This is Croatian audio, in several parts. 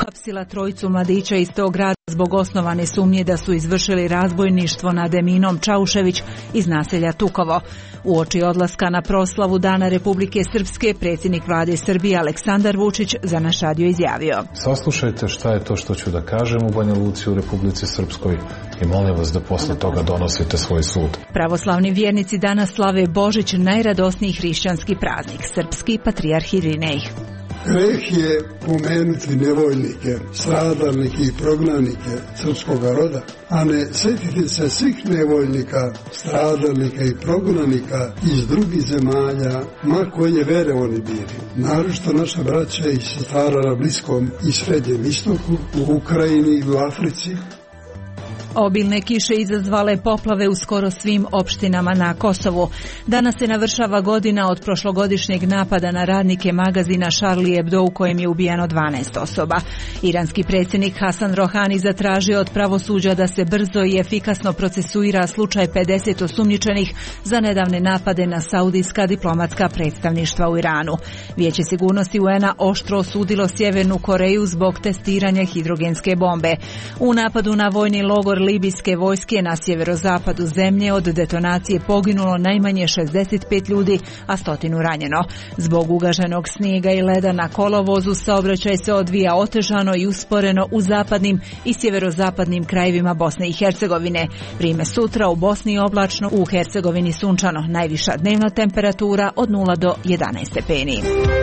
uhapsila trojicu mladića iz tog grada zbog osnovane sumnje da su izvršili razbojništvo nad Eminom Čaušević iz naselja Tukovo. Uoči odlaska na proslavu Dana Republike Srpske, predsjednik vlade Srbije Aleksandar Vučić za naš radio izjavio: Saslušajte šta je to što ću da kažem u Banja Luci u Republici Srpskoj i molim vas da posle toga donosite svoj sud. Pravoslavni vjernici danas slave Božić, najradosniji hrišćanski praznik, srpski patrijarh Irinej. Greh je pomenuti nevoljnike, stradalnike i prognanike srpskog roda, a ne sjetiti se svih nevoljnika, stradalnika i prognanika iz drugih zemalja, ma koje vere oni bili. Naročito naša braća i sestara na Bliskom i Srednjem istoku, u Ukrajini i u Africi. Obilne kiše izazvale poplave u skoro svim opštinama na Kosovu. Danas se navršava godina od prošlogodišnjeg napada na radnike magazina Charlie Hebdo u kojem je ubijeno 12 osoba. Iranski predsjednik Hasan Rohani zatražio od pravosuđa da se brzo i efikasno procesuira slučaj 50 osumnjičenih za nedavne napade na saudijska diplomatska predstavništva u Iranu. Vijeće sigurnosti UN-a oštro osudilo Sjevernu Koreju zbog testiranja hidrogenske bombe. U napadu na vojni logor libijske vojske na sjeverozapadu zemlje od detonacije poginulo najmanje 65 ljudi, a 100 ranjeno. Zbog ugaženog snijega i leda na kolovozu saobraćaj se odvija otežano i usporeno u zapadnim i sjeverozapadnim krajevima Bosne i Hercegovine. Vrijeme sutra u Bosni oblačno, u Hercegovini sunčano, najviša dnevna temperatura od 0 do 11 stepeni.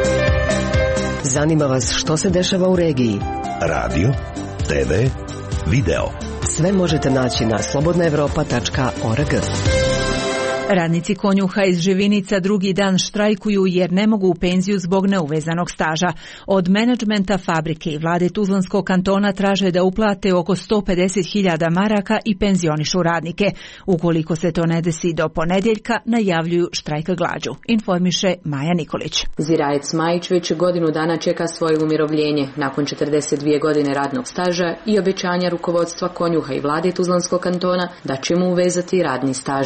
Zanima vas što se dešava u regiji? Radio, TV, video. Sve možete naći na slobodnaevropa.org. Radnici konjuha iz Živinica drugi dan štrajkuju jer ne mogu u penziju zbog neuvezanog staža. Od menadžmenta fabrike i vlade Tuzlanskog kantona traže da uplate oko 150.000 maraka i penzionišu radnike. Ukoliko se to ne desi do ponedjeljka, najavljuju štrajk glađu, informiše Maja Nikolić. Zirajec Majić već godinu dana čeka svoje umirovljenje nakon 42 godine radnog staža i obećanja rukovodstva konjuha i vlade Tuzlanskog kantona da će mu uvezati radni staž.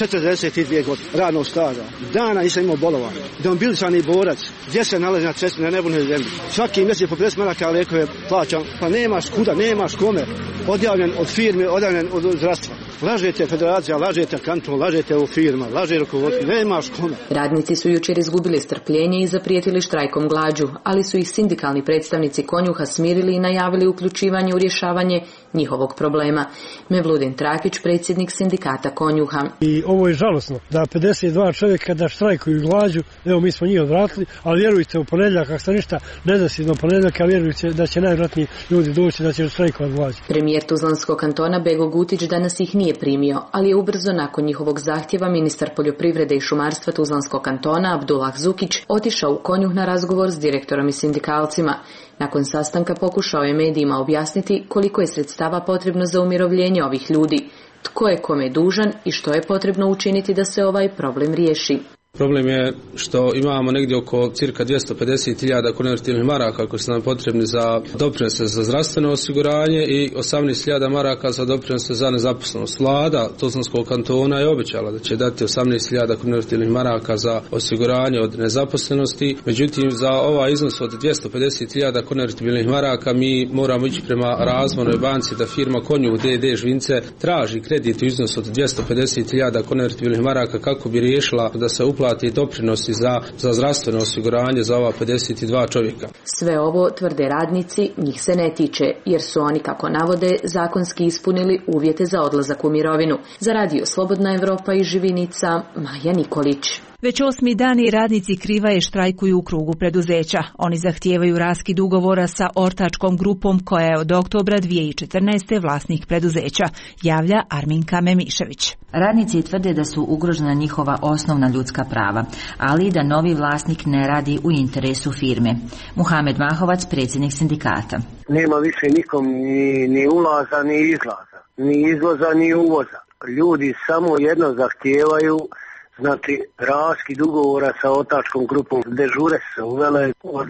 42 godine radnog staža. Dana nisam imao bolovanja. Demobilisani borac. Gdje se nalazi na cesti, na nebunoj zemlji. Svaki mjesec po 50 maraka lijekove plaćam. Pa nemaš kuda, nemaš kome. Odjavljen od firme, odjavljen od zdravstva. Lažete federacija, lažete kanton, lažete u firma, laže rukovodstvo, nemaš kome. Radnici su jučer izgubili strpljenje i zaprijetili štrajkom glađu, ali su ih sindikalni predstavnici konjuha smirili i najavili uključivanje u rješavanje njihovog problema. Mevludin Trakić, predsjednik sindikata konjuha. I ovo je žalosno da 52 čovjeka da štrajkuju glađu, evo mi smo njih odvratili, ali vjerujte u ponedjeljak, ako se ništa ne desi do ponedjeljaka, vjerujte da će najvjerojatnije ljudi doći da će štrajkovati glađu. Premijer Tuzlanskog kantona Bego Gutić danas ih nije primio, ali je ubrzo nakon njihovog zahtjeva ministar poljoprivrede i šumarstva Tuzlanskog kantona Abdullah Zukić otišao u konjuh na razgovor s direktorom i sindikalcima. Nakon sastanka pokušao je medijima objasniti koliko je sredstava potrebno za umirovljenje ovih ljudi, tko je kome dužan i što je potrebno učiniti da se ovaj problem riješi. Problem je što imamo negdje oko cirka 250.000 konvertibilnih maraka koji su nam potrebni za doprinose za zdravstveno osiguranje i 18.000 maraka za doprinose za nezaposlenost. Vlada Tuzlanskog kantona je obećala da će dati 18.000 konvertibilnih maraka za osiguranje od nezaposlenosti. Međutim, za ovaj iznos od 250.000 konvertibilnih maraka mi moramo ići prema Razvojnoj banci da firma Konjuh d.d. Žvince traži kredit u iznosu od 250.000 konvertibilnih maraka kako bi riješila da se uplati doprinosi za zdravstveno osiguranje za ova 52 čovjeka. Sve ovo, tvrde radnici, njih se ne tiče, jer su oni, kako navode, zakonski ispunili uvjete za odlazak u mirovinu. Za radio Slobodna Evropa iz Živinica, Maja Nikolić. Već 8. dan i radnici Krivaje štrajkuju u krugu preduzeća. Oni zahtijevaju raskid ugovora sa ortačkom grupom koja je od oktobra 2014. vlasnik preduzeća, javlja Arminka Memišević. Radnici tvrde da su ugrožena njihova osnovna ljudska prava, ali i da novi vlasnik ne radi u interesu firme. Muhamed Mahovac, predsjednik sindikata. Nema više nikom ni ulaza ni izlaza, ni izvoza ni uvoza. Ljudi samo jedno zahtijevaju, znači raskid ugovora sa ortačkom grupom. Dežure se uvele od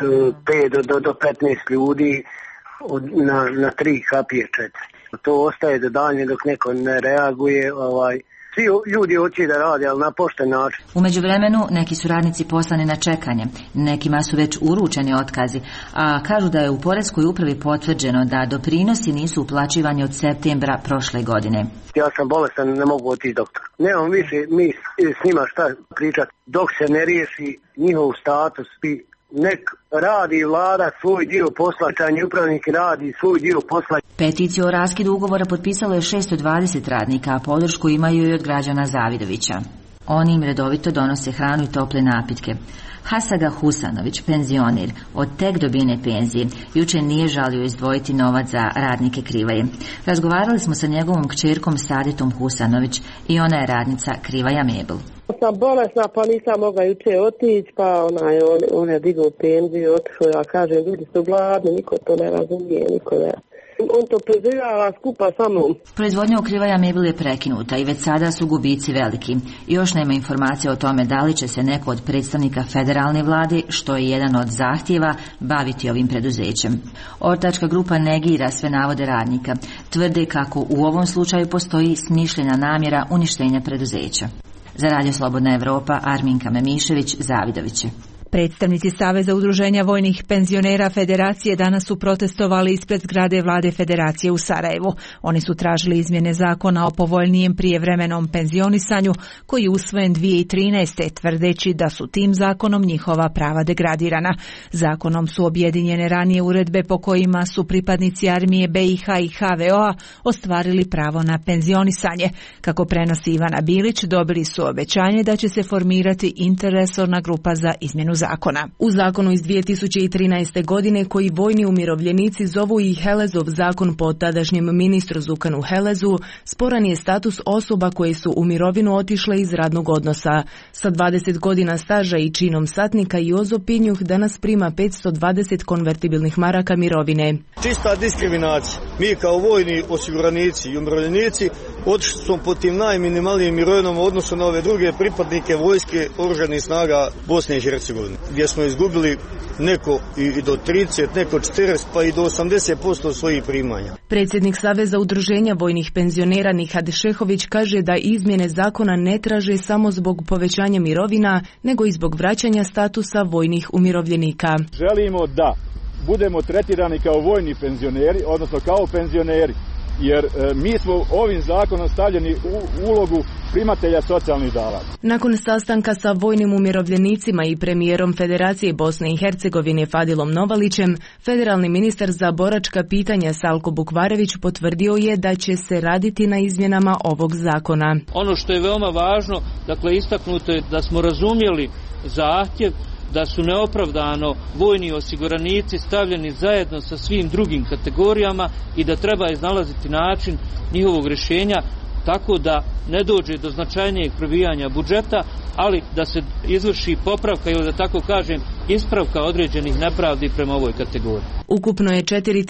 5 do 15 ljudi na 3 kapije 4. To ostaje do dalje dok neko ne reaguje, Svi ljudi hoće da rade, ali na pošten način. U međuvremenu neki su radnici poslani na čekanje, nekima su već uručeni otkazi, a kažu da je u Poreskoj upravi potvrđeno da doprinosi nisu uplaćivani od septembra prošle godine. Ja sam bolestan, ne mogu otići doktor. Nemam više mi s njima šta pričati. Dok se ne riješi njihov status, nek radi vlada svoj dio posla, čajni upravnik radi svoj dio posla. Peticiju o raskidu ugovora potpisalo je 620 radnika, a podršku imaju i od građana Zavidovića. Oni im redovito donose hranu i tople napitke. Hasaga Husanović, penzioner, od tek dobijene penzije, jučer nije žalio izdvojiti novac za radnike Krivaje. Razgovarali smo sa njegovom kćerkom Sadetom Husanović i ona je radnica Krivaja Mebel. Sam bolesna, pa nisam mogla jučer otići, pa on je digao penziju, otišao, ja kažem, ljudi su gladni, niko to ne razumije, niko ne. On to preživljava skupa sa mnom. Proizvodnja u Krivaja Mebel je prekinuta i već sada su gubici veliki. Još nema informacija o tome da li će se neko od predstavnika federalne vlade, što je jedan od zahtjeva, baviti ovim preduzećem. Ortačka grupa negira sve navode radnika. Tvrde kako u ovom slučaju postoji smišljena namjera uništenja preduzeća. Za Radio Slobodna Evropa, Arminka Memišević, Zavidoviće. Predstavnici Saveza udruženja vojnih penzionera Federacije danas su protestovali ispred zgrade vlade Federacije u Sarajevu. Oni su tražili izmjene zakona o povoljnijem prijevremenom penzionisanju koji je usvojen 2013. tvrdeći da su tim zakonom njihova prava degradirana. Zakonom su objedinjene ranije uredbe po kojima su pripadnici armije BiH i HVO-a ostvarili pravo na penzionisanje. Kako prenosi Ivana Bilić, dobili su obećanje da će se formirati interresorna grupa za izmjenu zakona. U zakonu iz 2013. godine koji vojni umirovljenici zovu i Helezov zakon po tadašnjem ministru Zukanu Helezu, sporan je status osoba koje su u mirovinu otišle iz radnog odnosa. Sa 20 godina staža i činom satnika Jozo Pinjuh danas prima 520 konvertibilnih maraka mirovine. Čista diskriminacija. Mi kao vojni osiguranici i umirovljenici otišli smo po tim najminimalnijim mirovinom u odnosu na ove druge pripadnike vojske oružanih snaga Bosne i Hercegovine, gdje smo izgubili neko i do 30, neko 40, pa i do 80% svojih primanja. Predsjednik Saveza udruženja vojnih penzionera Nihad Šehović kaže da izmjene zakona ne traže samo zbog povećanja mirovina, nego i zbog vraćanja statusa vojnih umirovljenika. Želimo da budemo tretirani kao vojni penzioneri, odnosno kao penzioneri, jer mi smo ovim zakonom stavljeni u ulogu primatelja socijalnih davanja. Nakon sastanka sa vojnim umirovljenicima i premijerom Federacije Bosne i Hercegovine Fadilom Novalićem, federalni ministar za boračka pitanja Salko Bukvarević potvrdio je da će se raditi na izmjenama ovog zakona. Ono što je veoma važno, dakle istaknuto je da smo razumjeli zahtjev da su neopravdano vojni osiguranici stavljeni zajedno sa svim drugim kategorijama i da treba iznalaziti način njihovog rješenja tako da ne dođe do značajnijeg probijanja budžeta, ali da se izvrši popravka ili da tako kažem ispravka određenih nepravdi prema ovoj kategoriji. Ukupno je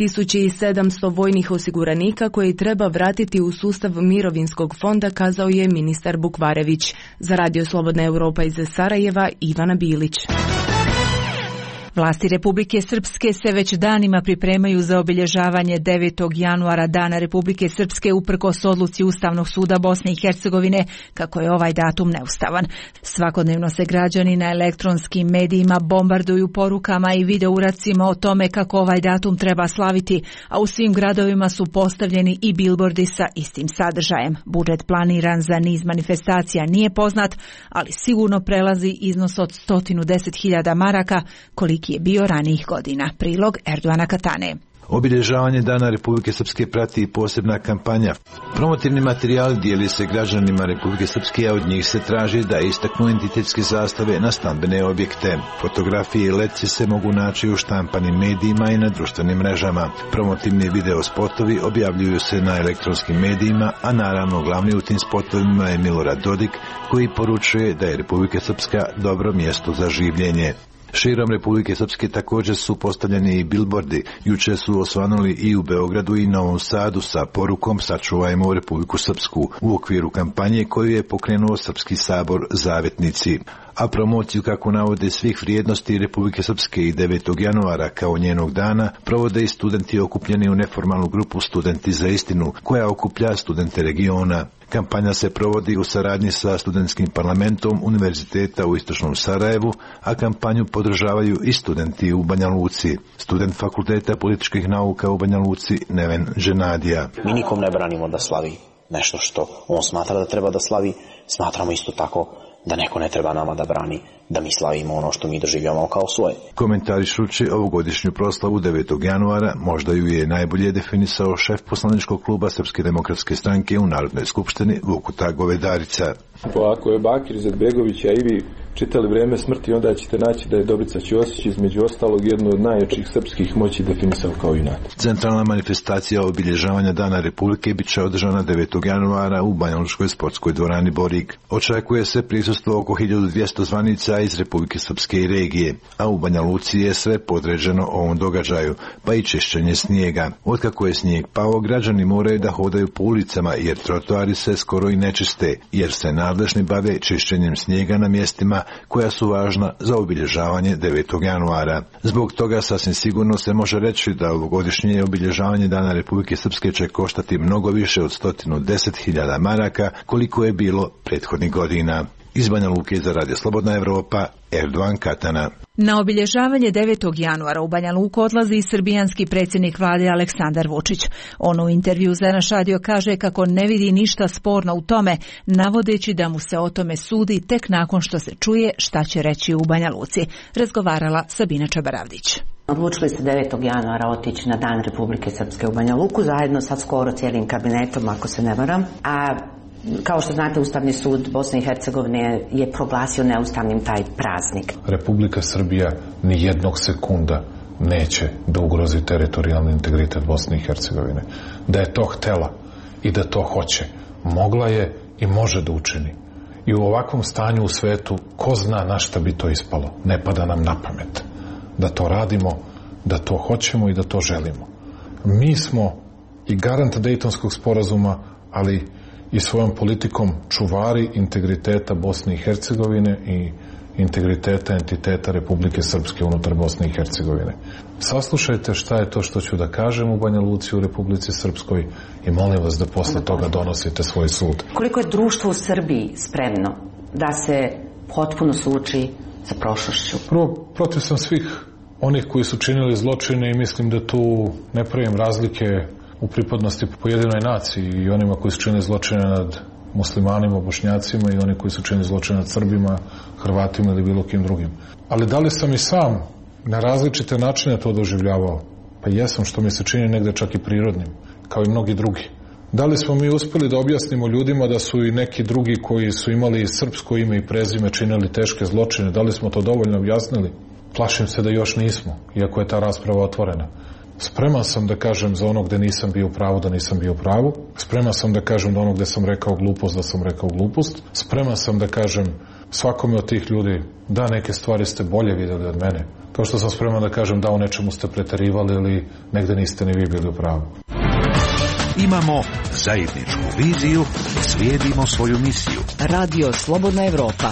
4700 vojnih osiguranika koje treba vratiti u sustav mirovinskog fonda, kazao je ministar Bukvarević. Za Radio Slobodna Europa iz Sarajeva, Ivana Bilić. Vlasti Republike Srpske se već danima pripremaju za obilježavanje 9. januara Dana Republike Srpske uprkos odluci Ustavnog suda Bosne i Hercegovine kako je ovaj datum neustavan. Svakodnevno se građani na elektronskim medijima bombarduju porukama i videouradcima o tome kako ovaj datum treba slaviti, a u svim gradovima su postavljeni i bilbordi sa istim sadržajem. Budžet planiran za niz manifestacija nije poznat, ali sigurno prelazi iznos od 110.000 maraka koliki je bio ranijih godina. Prilog Erdoana Katane. Obilježavanje Dana Republike Srpske prati i posebna kampanja. Promotivni materijal dijeli se građanima Republike Srpske, a od njih se traži da istaknu entitetske zastave na stambene objekte. Fotografije i letci se mogu naći u štampanim medijima i na društvenim mrežama. Promotivni video spotovi objavljuju se na elektronskim medijima, a naravno glavni u tim spotovima je Milorad Dodik, koji poručuje da je Republika Srpska dobro mjesto za življenje. Širom Republike Srpske također su postavljeni i bilbordi. Jučer su osvanuli i u Beogradu i Novom Sadu sa porukom Sačuvajmo Republiku Srpsku u okviru kampanje koju je pokrenuo Srpski sabor Zavetnici. A promociju, kako navode, svih vrijednosti Republike Srpske i 9. januara kao njenog dana provode i studenti okupljeni u neformalnu grupu Studenti za istinu, koja okuplja studente regiona. Kampanja se provodi u saradnji sa studentskim parlamentom Univerziteta u Istočnom Sarajevu, a kampanju podržavaju i studenti u Banja Luci. Student Fakulteta političkih nauka u Banja Luci Neven Dženadija. Mi nikom ne branimo da slavi nešto što on smatra da treba da slavi, smatramo isto tako da neko ne treba nama da brani da mi slavimo ono što mi doživljamo kao svoje. Komentarišući ovogodišnju proslavu 9. januara, možda ju je najbolje definisao šef poslaničkog kluba Srpske demokratske stranke u Narodnoj skupštini Vukuta Govedarica. Ako je Bakir Izetbegović, a i vi čitali Vrijeme smrti, onda ćete naći da je Dobrica Ćosić između ostalog jednu od najjačih srpskih moći definisao kao inat. Centralna manifestacija obilježavanja Dana Republike bit će održana 9. januara u Banjalučkoj sportskoj dvorani Borig. Očekuje se prisustvo oko 1200 zvanica iz Republike Srpske i regije, a u Banja Luci je sve podređeno ovom događaju, pa i čišćenje snijega. Otkako je snijeg pao, građani moraju da hodaju po ulicama jer trotoari se skoro i ne čiste, jer se nadležni bave čišćenjem snijega na mjestima koja su važna za obilježavanje 9. januara. Zbog toga sasvim sigurno se može reći da ovogodišnje obilježavanje Dana Republike Srpske će koštati mnogo više od 110.000 maraka koliko je bilo prethodnih godina. Iz Banja Luke za Radio Slobodna Evropa, Erdogan Katana. Na obilježavanje 9. januara u Banja Luku odlazi i srbijanski predsjednik vlade Aleksandar Vučić. On u intervju za naš radio kaže kako ne vidi ništa sporno u tome, navodeći da mu se o tome sudi tek nakon što se čuje šta će reći u Banja Luci. Razgovarala Sabina Čabaravdić. Odlučili ste 9. januara otići na Dan Republike Srpske u Banja Luku zajedno sa skoro cijelim kabinetom, ako se ne varam. A kao što znate, Ustavni sud Bosne i Hercegovine je proglasio neustavnim taj praznik. Republika Srbija ni jednog sekunda neće da ugrozi teritorijalni integritet Bosne i Hercegovine. Da je to htela i da to hoće, mogla je i može da učini. I u ovakvom stanju u svetu, ko zna na šta bi to ispalo. Ne pada nam na pamet da to radimo, da to hoćemo i da to želimo. Mi smo i garant Dejtonskog sporazuma, ali i svojom politikom čuvari integriteta Bosne i Hercegovine i integriteta entiteta Republike Srpske unutar Bosne i Hercegovine. Saslušajte šta je to što ću da kažem u Banja Luci u Republici Srpskoj i molim vas da posle toga donosite svoj sud. Koliko je društvo u Srbiji spremno da se potpuno suoči sa prošlošću? Prvo, protiv sam svih onih koji su činili zločine i mislim da tu ne pravim razlike u pripadnosti pojedinoj naciji i onima koji su činili zločine nad muslimanima, bošnjacima i oni koji su činili zločine nad Srbima, Hrvatima ili bilo kim drugim. Ali da li sam i sam na različite načine to doživljavao? Pa jesam, što mi se čini negde čak i prirodnim, kao i mnogi drugi. Da li smo mi uspeli da objasnimo ljudima da su i neki drugi koji su imali srpsko ime i prezime činili teške zločine? Da li smo to dovoljno objasnili? Plašim se da još nismo, iako je ta rasprava otvorena. Spreman sam da kažem za ono gde nisam bio u pravu da nisam bio u pravu. Spreman sam da kažem da ono gde sam rekao glupost da sam rekao glupost. Spreman sam da kažem svakome od tih ljudi da neke stvari ste bolje vidjeli od mene. Kao što sam spreman da kažem da u nečemu ste preterivali ili negde niste ni vi bili u pravu. Imamo zajedničku viziju, slijedimo svoju misiju. Radio Slobodna Evropa.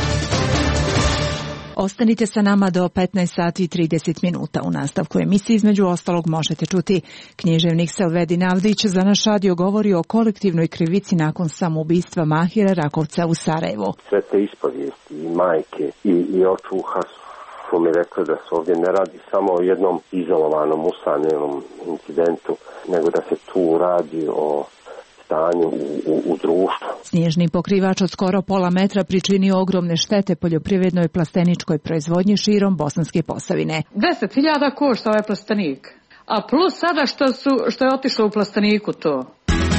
Ostanite sa nama do 15 sati i 30 minuta. U nastavku emisije između ostalog možete čuti književnik Selvedin Avdić za naš radio govori o kolektivnoj krivici nakon samoubistva Mahira Rakovca u Sarajevu. Sve te ispovijesti i majke i očuha su mi rekli da se ovdje ne radi samo o jednom izolovanom usamljenom incidentu, nego da se tu radi o stanju u društvu. Snježni pokrivač od skoro pola metra pričinio ogromne štete poljoprivrednoj plasteničkoj proizvodnji širom Bosanske Posavine. 10.000 košta ovaj plastenik, a plus sada što je otišlo u plasteniku to.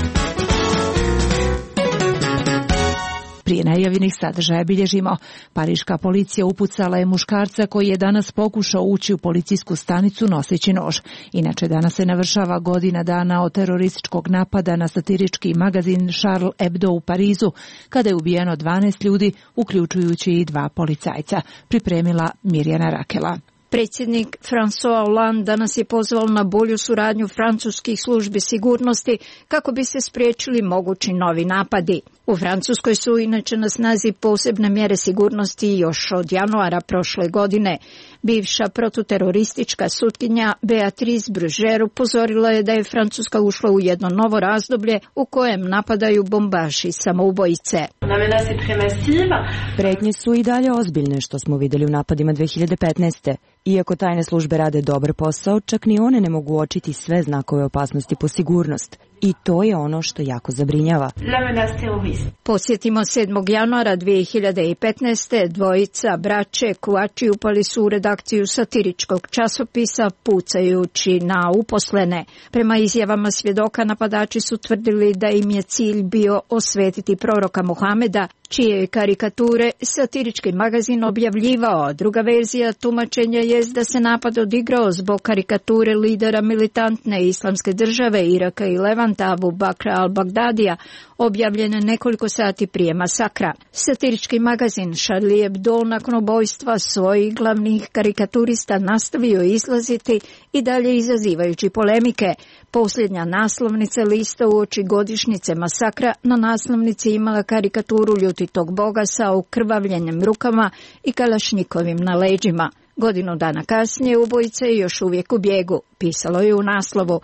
Prije najavljenih sadržaja bilježimo. Pariška policija upucala je muškarca koji je danas pokušao ući u policijsku stanicu noseći nož. Inače, danas se navršava godina dana od terorističkog napada na satirički magazin Charlie Hebdo u Parizu, kada je ubijeno 12 ljudi, uključujući i 2 policajca. Pripremila Mirjana Rakela. Predsjednik François Hollande danas je pozvao na bolju suradnju francuskih službi sigurnosti kako bi se spriječili mogući novi napadi. U Francuskoj su inače na snazi posebne mjere sigurnosti još od januara prošle godine. Bivša protuteroristička sutkinja Beatrice Bruger upozorila je da je Francuska ušla u jedno novo razdoblje u kojem napadaju bombaši samoubojice. Pretnje su i dalje ozbiljne, što smo vidjeli u napadima 2015. Iako tajne službe rade dobar posao, čak ni one ne mogu uočiti sve znakove opasnosti po sigurnost. I to je ono što jako zabrinjava. Podsjetimo, 7. januara 2015. dvojica braće Kouachi upali su u redakciju satiričkog časopisa pucajući na uposlene. Prema izjavama svjedoka, napadači su tvrdili da im je cilj bio osvetiti proroka Muhameda, čije karikature satirički magazin objavljivao. Druga verzija tumačenja je da se napad odigrao zbog karikature lidera militantne islamske države Iraka i Levanta Abu Bakra al-Bagdadija, objavljene nekoliko sati prije masakra. Satirički magazin Charlie Hebdo nakon ubojstva svojih glavnih karikaturista nastavio izlaziti i dalje izazivajući polemike. Posljednja naslovnica lista uoči godišnjice masakra na naslovnici imala karikaturu ljutitog boga sa ukrvavljenim rukama i kalašnjikovim na leđima. Godinu dana kasnije ubojica je još uvijek u bijegu, pisalo je u naslovu.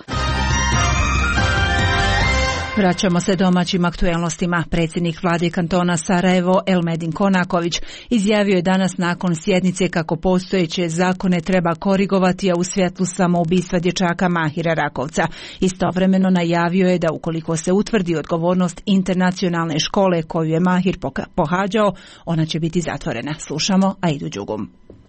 Vraćamo se domaćim aktuelnostima. Predsjednik vlade kantona Sarajevo Elmedin Konaković izjavio je danas nakon sjednice kako postojeće zakone treba korigovati, a u svjetlu samoubistva dječaka Mahira Rakovca. Istovremeno najavio je da ukoliko se utvrdi odgovornost internacionalne škole koju je Mahir pohađao, ona će biti zatvorena. Slušamo Aidu Đugum.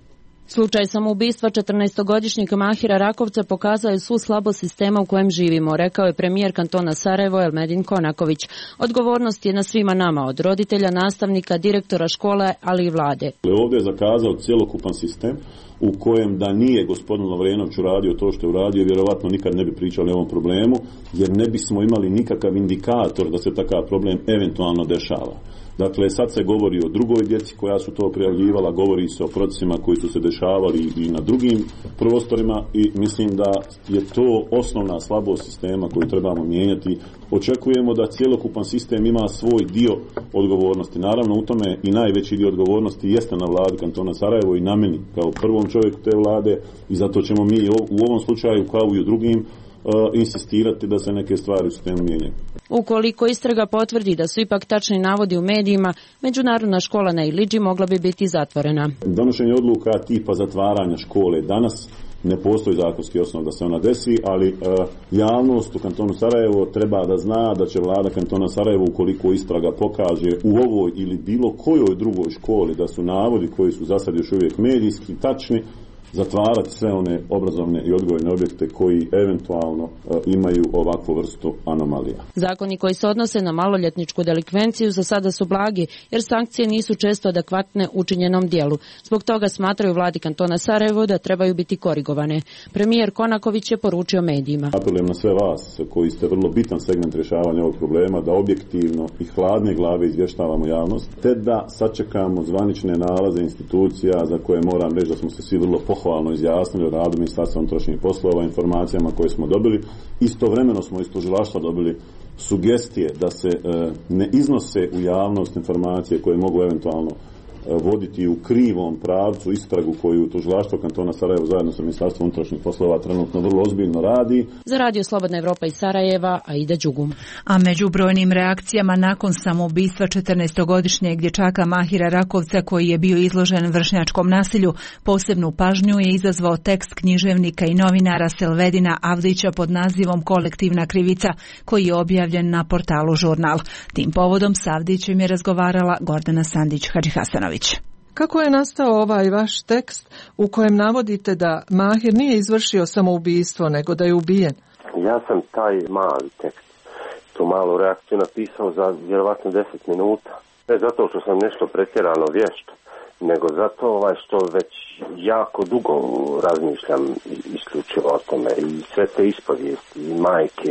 Slučaj samoubistva 14-godišnjeg Mahira Rakovca pokazao je svu slabost sistema u kojem živimo, rekao je premijer kantona Sarajevo Elmedin Konaković. Odgovornost je na svima nama, od roditelja, nastavnika, direktora škola, ali i vlade. Ovdje je zakazao cjelokupan sistem u kojem da nije gospodin Lovrenović uradio to što je uradio, vjerovatno nikad ne bi pričali o ovom problemu, jer ne bismo imali nikakav indikator da se takav problem eventualno dešava. Dakle, sad se govori o drugoj djeci koja su to prijavljivala, govori se o procesima koji su se dešavali i na drugim prostorima i mislim da je to osnovna slabost sistema koju trebamo mijenjati. Očekujemo da cjelokupan sistem ima svoj dio odgovornosti. Naravno, u tome i najveći dio odgovornosti jeste na vladi kantona Sarajevo i na meni kao prvom čovjeku te vlade i zato ćemo mi u ovom slučaju kao i u drugim insistirati da se neke stvari u sistemu mijenjaju. Ukoliko istraga potvrdi da su ipak tačni navodi u medijima, međunarodna škola na Iliđi mogla bi biti zatvorena. Donošenje odluka tipa zatvaranja škole danas ne postoji zakonski osnov da se ona desi, ali javnost u kantonu Sarajevo treba da zna da će vlada kantona Sarajevo, ukoliko istraga pokaže u ovoj ili bilo kojoj drugoj školi da su navodi koji su za sad još uvijek medijski tačni, zatvarati sve one obrazovne i odgojne objekte koji eventualno imaju ovakvu vrstu anomalija. Zakoni koji se odnose na maloljetničku delikvenciju za sada su blagi, jer sankcije nisu često adekvatne učinjenom dijelu. Zbog toga smatraju vladi kantona Sarajevo da trebaju biti korigovane. Premijer Konaković je poručio medijima. Apelujem na sve vas koji ste vrlo bitan segment rješavanja ovog problema da objektivno i hladne glave izvještavamo javnost, te da sačekamo zvanične nalaze institucija za koje moram reći da smo se svi vrlo pohvalno izjasnili o radu Ministarstva unutrašnjih poslova, informacijama koje smo dobili. Istovremeno smo iz tužilaštva dobili sugestije da se ne iznose u javnost informacije koje mogu eventualno voditi u krivom pravcu istragu koju tužilaštvo kantona Sarajevo zajedno sa Ministarstvom unutrašnjih poslova trenutno vrlo ozbiljno radi. Za Radio Slobodna Evropa iz Sarajeva, Aida Đugum. A među brojnim reakcijama nakon samoubistva 14-godišnjeg dječaka Mahira Rakovca koji je bio izložen vršnjačkom nasilju, posebnu pažnju je izazvao tekst književnika i novinara Selvedina Avdića pod nazivom Kolektivna krivica, koji je objavljen na portalu Žurnal. Tim povodom s Avdićem je razgovarala Gordana Sandić-Hadžihasanović. Kako je nastao ovaj vaš tekst u kojem navodite da Mahir nije izvršio samoubistvo, nego da je ubijen? Ja sam taj mali tekst, tu malu reakciju napisao za vjerovatno 10 minuta. Ne zato što sam nešto pretjerano vješt, nego zato što već jako dugo razmišljam isključivo o tome i sve te ispovijesti i majke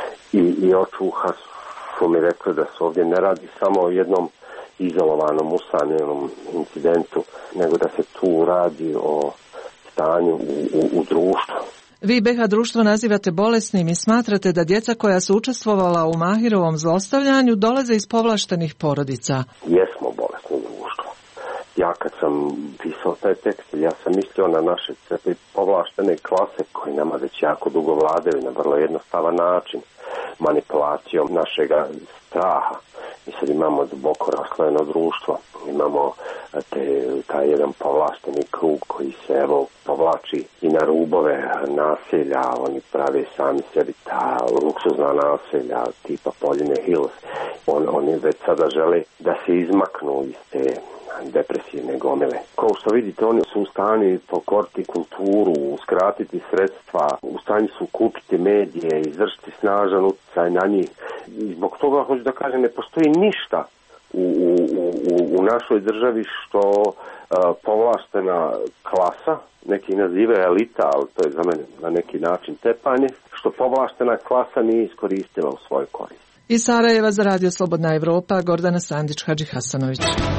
i očuha su mi rekli da se ovdje ne radi samo o jednom izolovanom, usamljenom incidentu, nego da se tu radi o stanju u društvu. Vi BH društvo nazivate bolesnim i smatrate da djeca koja su učestvovala u Mahirovom zlostavljanju dolaze iz povlaštenih porodica. Jesmo bolesno društvo. Ja kad sam pisao taj tekst, ja sam mislio na naše povlaštene klase koji nama već jako dugo vladaju na vrlo jednostavan način, manipulacijom našega straha. Mi sad imamo duboko raslojeno društvo, imamo taj jedan povlašteni krug koji se povlači i na rubove naselja, oni prave sami sebi ta luksuzna naselja tipa Poljine Hills. Oni već sada žele da se izmaknu iz te depresivne gomile. Kao što vidite, oni su u stanju pokoriti kulturu, uskratiti sredstva, u stanju su kupiti medije, izvršiti snažan utjecaj na njih. I zbog toga, hoću da kažem, ne postoji ništa u našoj državi što povlaštena klasa, neki nazive elita, ali to je za mene na neki način tepanje, što povlaštena klasa nije iskoristila u svoj korist. Iz Sarajeva za Radio Slobodna Evropa, Gordana Sandić-Hadžihasanović.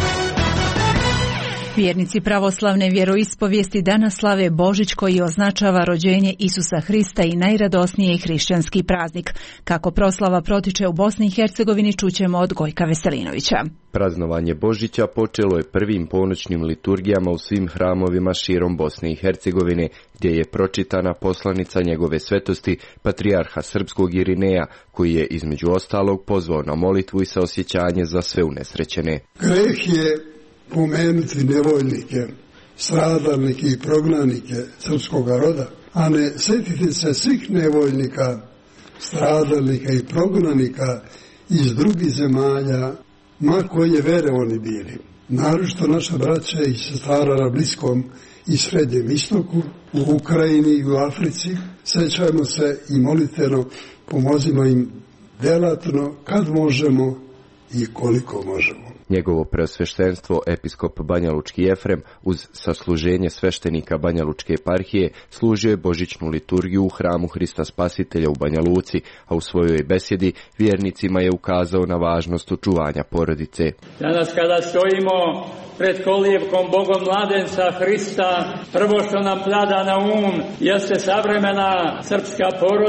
Vjernici pravoslavne vjeroispovijesti danas slave Božić koji označava rođenje Isusa Hrista i najradosniji hrišćanski praznik. Kako proslava protiče u Bosni i Hercegovini čućemo od Gojka Veselinovića. Praznovanje Božića počelo je prvim ponoćnim liturgijama u svim hramovima širom Bosne i Hercegovine, gdje je pročitana poslanica njegove svetosti patrijarha srpskog Irineja, koji je između ostalog pozvao na molitvu i saosjećanje za sve unesrećene. Greh je pomenuti nevoljnike, stradalnike i prognanike srpskog roda, a ne sjetiti se svih nevoljnika, stradalnika i prognanika iz drugih zemalja, ma koje vere oni bili. Naročito naša braća i sestara na Bliskom i Srednjem istoku, u Ukrajini i u Africi, sjećajmo se i molitveno pomozimo im delatno kad možemo i koliko možemo. Njegovo preosveštenstvo episkop Banjalučki Jefrem uz sasluženje sveštenika Banjalučke eparhije služio je božićnu liturgiju u hramu Hrista Spasitelja u Banja Luci, a u svojoj besjedi vjernicima je ukazao na važnost očuvanja porodice. Danas kada stojimo pred kolijevkom Bogom mladenca Hrista, prvo što nam pada na um jeste savremena srpska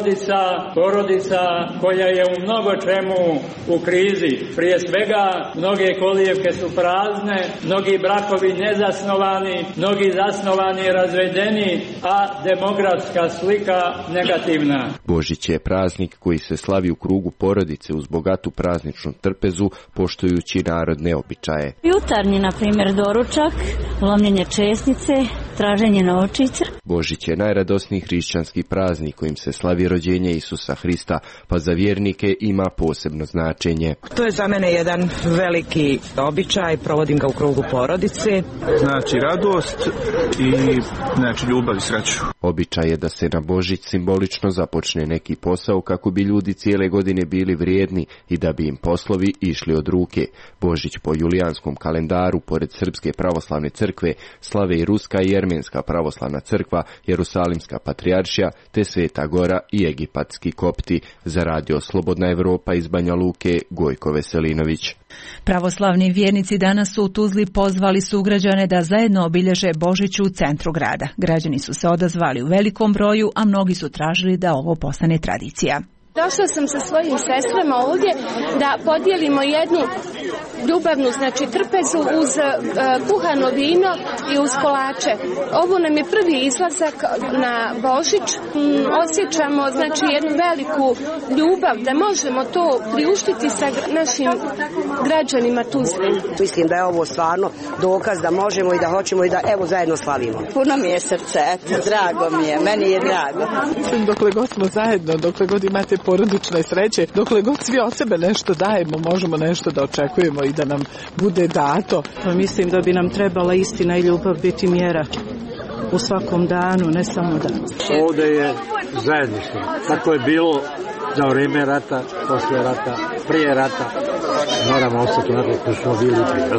porodica koja je u mnogo čemu u krizi. Prije svega, mnoge kolijevke su prazne, mnogi brakovi nezasnovani, mnogi zasnovani i razvedeni, a demografska slika negativna. Božić je praznik koji se slavi u krugu porodice uz bogatu prazničnu trpezu, poštujući narodne običaje. Jutarnji, na primjer, doručak, lomljenje česnice, traženje novčića. Božić je najradosniji hrišćanski praznik kojim se slavi rođenje Isusa Hrista, pa za vjernike ima posebno značenje. To je za mene jedan veliki običaj, provodim ga u krugu porodice. Znači radost i znači ljubav i sreću. Običaj je da se na Božić simbolično započne neki posao kako bi ljudi cijele godine bili vrijedni i da bi im poslovi išli od ruke. Božić po julijanskom kalendaru, pored Srpske pravoslavne crkve, slave i Ruska i Jermenska pravoslavna crkva, Jerusalimska patrijaršija, te Sveta Gora i egipatski kopti. Za Radio Slobodna Evropa iz Banja Luke, Gojko Veselinović. Pravoslavni vjernici danas su u Tuzli pozvali sugrađane da zajedno obilježe Božić u centru grada. Građani su se odazvali u velikom broju, a mnogi su tražili da ovo postane tradicija. Došla sam sa svojim sestrama ovdje da podijelimo jednu ljubavnu, trpezu uz kuhano vino i uz kolače. Ovo nam je prvi izlazak na Božić. Osjećamo jednu veliku ljubav da možemo to priuštiti sa našim građanima Tuzle. Mislim da je ovo stvarno dokaz da možemo i da hoćemo i da evo zajedno slavimo. Puno mi je srce, drago mi je, meni je drago. Mislim, dokle god smo zajedno, dokle god imate porodične sreće, dokle god svi od sebe nešto dajemo, možemo nešto da očekujemo i da nam bude dato. Mislim da bi nam trebala istina i ljubav biti mjera u svakom danu, ne samo danas. Ovdje je zajedništvo. Tako je bilo za vrijeme rata, poslije rata, prije rata. Moramo ostati onako koji smo bili prije.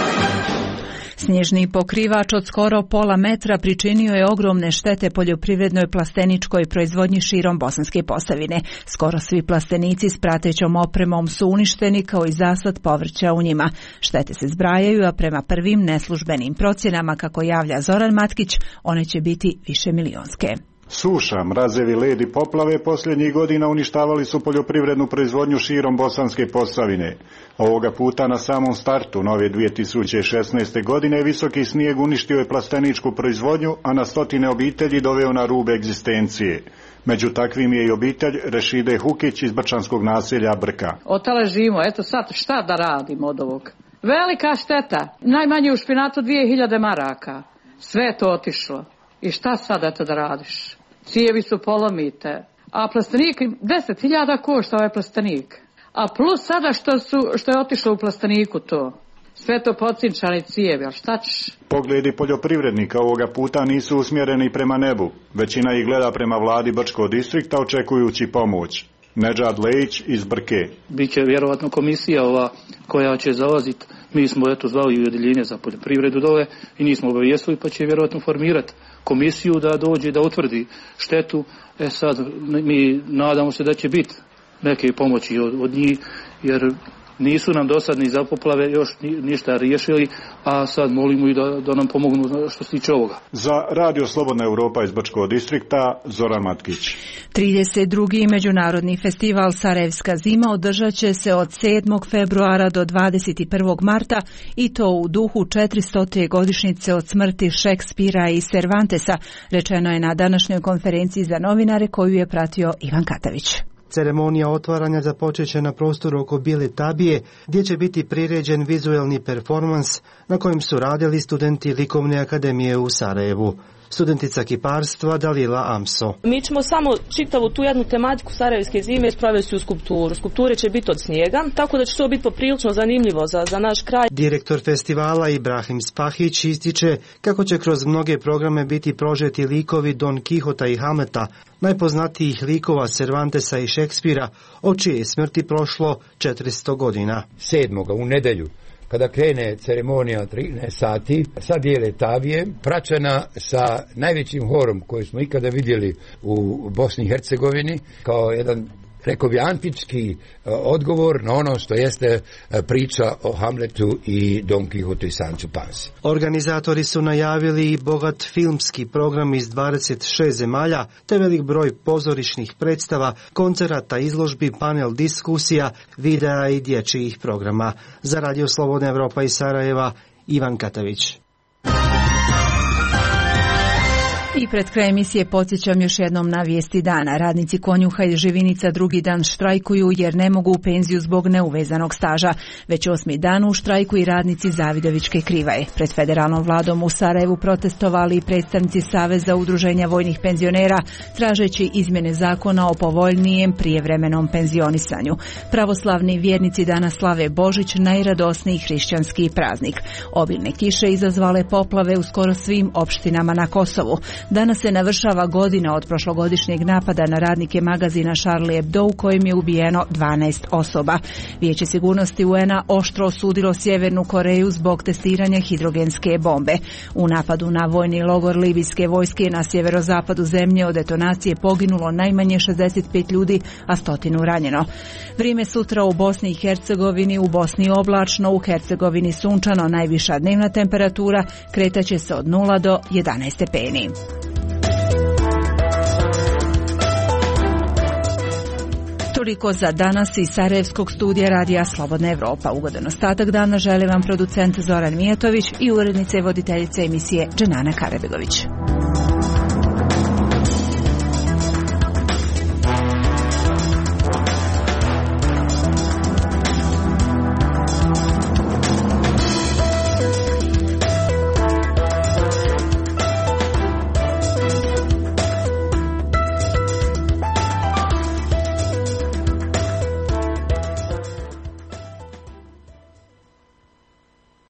Snježni pokrivač od skoro pola metra pričinio je ogromne štete poljoprivrednoj plasteničkoj proizvodnji širom Bosanske Posavine. Skoro svi plastenici s pratećom opremom su uništeni kao i zasad povrća u njima. Štete se zbrajaju, a prema prvim neslužbenim procjenama, kako javlja Zoran Matkić, one će biti višemilionske. Suša, mrazevi, led i poplave posljednjih godina uništavali su poljoprivrednu proizvodnju širom Bosanske Posavine. Ovoga puta na samom startu nove 2016. godine visoki snijeg uništio je plasteničku proizvodnju, a na stotine obitelji doveo na rub egzistencije. Među takvim je i obitelj Rešide Hukić iz brčanskog naselja Brka. Otaležimo, eto sad šta da radimo od ovog? Velika šteta, najmanje u špinatu 2000 maraka. Sve je to otišlo. I šta sad eto da radiš? Cijevi su polomite, a plastenik 10.000 košta ovaj plastenik. A plus sada što je otišlo u plasteniku to. Sve to pocinčani cijevi, a šta ćeš? Pogledi poljoprivrednika ovoga puta nisu usmjereni prema nebu. Većina ih gleda prema vladi Brčkog distrikta očekujući pomoć. Nedžad Lejić iz Brke. Biće vjerovatno komisija ova koja će zalaziti. Mi smo zvali u odjeljenje za poljoprivredu dole i nismo obavijestili, pa će vjerovatno formirati komisiju da dođe da utvrdi štetu. Sad mi nadamo se da će biti neke pomoći od njih, jer nisu nam do sad ni za poplave još ništa riješili, a sad molimo i da nam pomognu što se tiče ovoga. Za Radio Slobodna Europa iz Brčkog distrikta, Zoran Matkić. 32. Međunarodni festival Sarajevska zima održat će se od 7. februara do 21. marta i to u duhu 400. godišnjice od smrti Šekspira i Cervantesa, rečeno je na današnjoj konferenciji za novinare koju je pratio Ivan Katavić. Ceremonija otvaranja započet će na prostoru oko Bijele tabije, gdje će biti priređen vizuelni performans na kojem su radili studenti Likovne akademije u Sarajevu. Studentica kiparstva Dalila Amso. Mi ćemo samo čitavu tu jednu tematiku Sarajevske zime sprovesti u skulpturu. Skulpture će biti od snijega, tako da će to biti poprilično zanimljivo za naš kraj. Direktor festivala Ibrahim Spahić ističe kako će kroz mnoge programe biti prožeti likovi Don Kihota i Hamleta, najpoznatijih likova Cervantesa i Šekspira, od čije smrti prošlo 400 godina. 7. u nedjelju, kada krene ceremonija 13 sati sa Bijele tabije, praćena sa najvećim horom koji smo ikada vidjeli u Bosni i Hercegovini, kao jedan, rekao bi, antički odgovor na ono što jeste priča o Hamletu i Don Kihotu i Sanču Pansi. Organizatori su najavili i bogat filmski program iz 26 zemalja, te velik broj pozorišnih predstava, koncerata, izložbi, panel diskusija, videa i dječjih programa. Za Radio Slobodna Europa iz Sarajeva, Ivan Katavić. I pred kraj emisije podsjećam još jednom na vijesti dana. Radnici Konjuha i Živinica drugi dan štrajkuju jer ne mogu u penziju zbog neuvezanog staža. Već 8. dan u štrajku i radnici Zavidovićke Krivaje. Pred federalnom vladom u Sarajevu protestovali i predstavnici Saveza udruženja vojnih penzionera, tražeći izmjene zakona o povoljnijem prijevremenom penzionisanju. Pravoslavni vjernici danas slave Božić, najradosniji hrišćanski praznik. Obilne kiše izazvale poplave u skoro svim opštinama na Kosovu. Danas se navršava godina od prošlogodišnjeg napada na radnike magazina Charlie Hebdo u kojem je ubijeno 12 osoba. Vijeće sigurnosti UN-a oštro osudilo Sjevernu Koreju zbog testiranja hidrogenske bombe. U napadu na vojni logor libijske vojske na sjeverozapadu zemlje od detonacije poginulo najmanje 65 ljudi, a 100 ranjeno. Vrijeme sutra u Bosni i Hercegovini, u Bosni oblačno, u Hercegovini sunčano, najviša dnevna temperatura kretaće se od 0 do 11 stepeni. Toliko za danas iz Sarajevskog studija Radija Slobodna Evropa. Ugodan ostatak dana žele vam producent Zoran Mijatović i urednica i voditeljica emisije Dženana Karabegović.